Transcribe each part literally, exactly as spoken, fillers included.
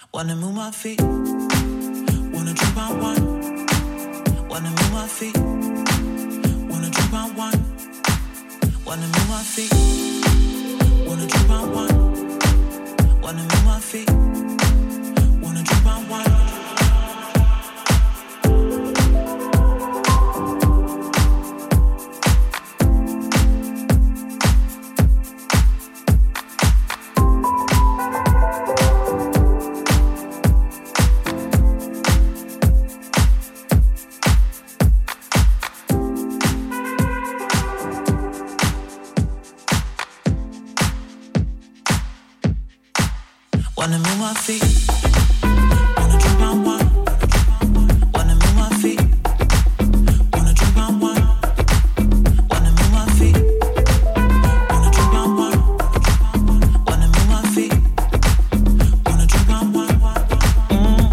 Wanna move my feet. Wanna drink my wine. Wanna move my feet. Wanna drink my wine. Wanna move my feet. Wanna drink my wine. Wanna move my feet. Wanna drink my wine. Wanna move my feet. Wanna drink my wine. Wanna move my feet. Wanna drink my wine. Wanna move my feet. Wanna drink my wine. Wanna move my feet. Wanna drink my wine. Mm.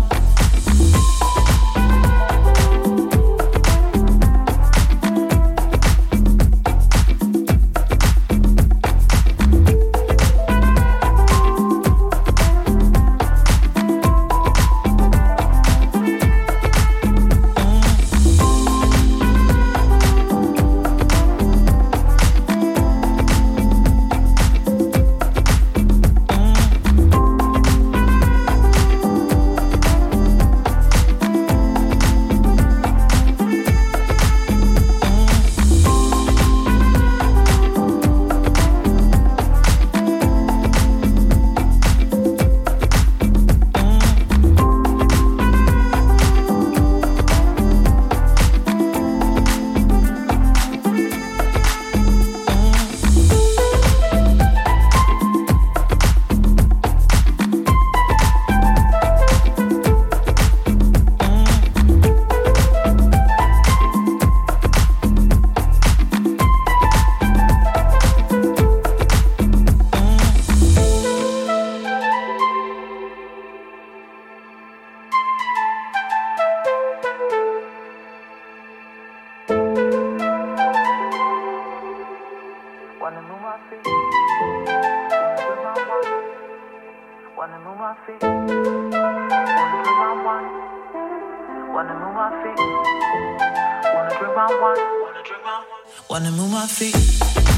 Wanna move my feet. Wanna move my feet. Wanna drink my wine. Wanna move my feet. Wanna drink my wine. Wanna drink my wine. Wanna move my feet.